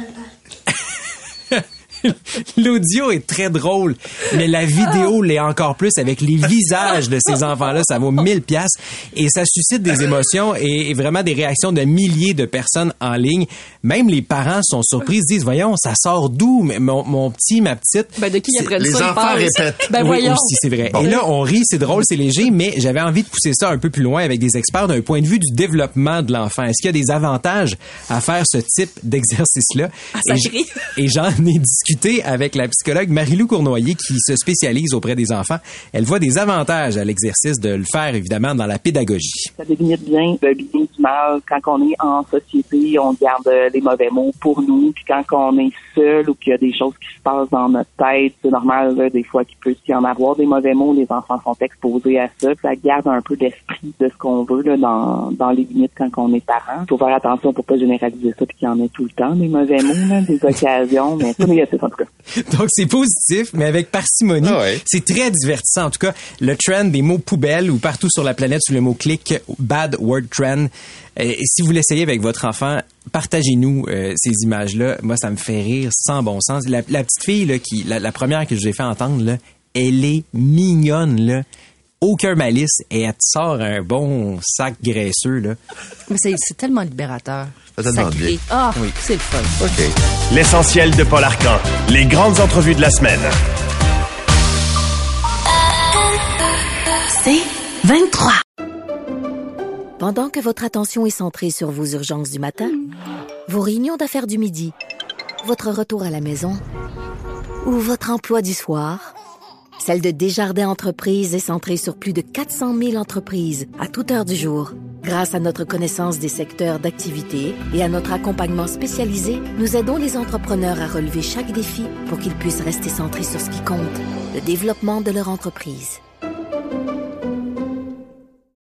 L'audio est très drôle, mais la vidéo l'est encore plus avec les visages de ces enfants-là. Ça vaut 1000 piastres et ça suscite des émotions et vraiment des réactions de milliers de personnes en ligne. Même les parents sont surpris, se disent, voyons, ça sort d'où, mon petit, ma petite? Ben, de qui ils apprennent les ça? Les enfants répètent. Ben, oui, voyons. aussi, c'est vrai. Bon. Et là, on rit, c'est drôle, c'est léger, mais j'avais envie de pousser ça un peu plus loin avec des experts d'un point de vue du développement de l'enfant. Est-ce qu'il y a des avantages à faire ce type d'exercice-là? Et j'en ai discuté avec la psychologue Marie-Lou Cournoyer qui se spécialise auprès des enfants. Elle voit des avantages à l'exercice de le faire, évidemment, dans la pédagogie. Ça délimite bien le bien du mal. Quand on est en société, on garde les mauvais mots pour nous. Puis quand on est seul ou qu'il y a des choses qui se passent dans notre tête, c'est normal, là, des fois qu'il peut y en avoir des mauvais mots. Les enfants sont exposés à ça. Ça garde un peu d'esprit de ce qu'on veut là, dans les limites quand on est parent. Il faut faire attention pour pas généraliser ça puis qu'il y en ait tout le temps, des mauvais mots, là, des occasions. Mais c'est négatif, en tout cas. Donc, c'est positif, mais avec parcimonie. Ah ouais. C'est très divertissant. En tout cas, le trend des mots poubelles ou partout sur la planète sous le mot-clic Bad Word Trend. Et si vous l'essayez avec votre enfant, partagez-nous ces images-là. Moi, ça me fait rire sans bon sens. La petite fille, là, la première que je vous ai fait entendre, là, elle est mignonne, là. Aucun malice et elle te sort un bon sac graisseux, là. Mais c'est tellement libérateur. Sacré. Ah, oui. C'est le fun. OK. L'essentiel de Paul Arcan. Les grandes entrevues de la semaine. C'est 23. Pendant que votre attention est centrée sur vos urgences du matin, vos réunions d'affaires du midi, votre retour à la maison ou votre emploi du soir, celle de Desjardins Entreprises est centrée sur plus de 400 000 entreprises à toute heure du jour. Grâce à notre connaissance des secteurs d'activité et à notre accompagnement spécialisé, nous aidons les entrepreneurs à relever chaque défi pour qu'ils puissent rester centrés sur ce qui compte, le développement de leur entreprise.